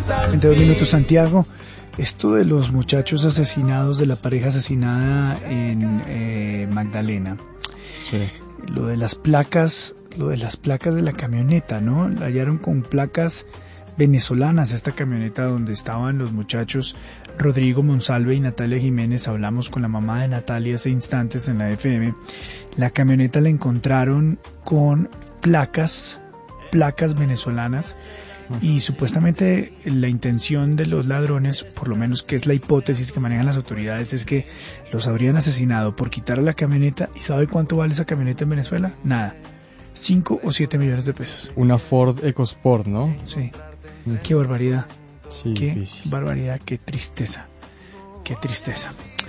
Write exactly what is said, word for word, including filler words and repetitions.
veintidós minutos, Santiago. Esto de los muchachos asesinados, de la pareja asesinada en eh, Magdalena. Sí. Lo de las placas, lo de las placas de la camioneta, ¿no? La hallaron con placas venezolanas, esta camioneta donde estaban los muchachos Rodrigo Monsalve y Natalia Jiménez. Hablamos con la mamá de Natalia hace instantes en la F M. La camioneta la encontraron con placas, placas venezolanas. Y supuestamente la intención de los ladrones, por lo menos que es la hipótesis que manejan las autoridades, es que los habrían asesinado por quitarle la camioneta. ¿Y sabe cuánto vale esa camioneta en Venezuela? Nada. Cinco o siete millones de pesos. Una Ford EcoSport, ¿no? Sí. Mm. Qué barbaridad. Sí, qué difícil. barbaridad, qué tristeza. Qué tristeza.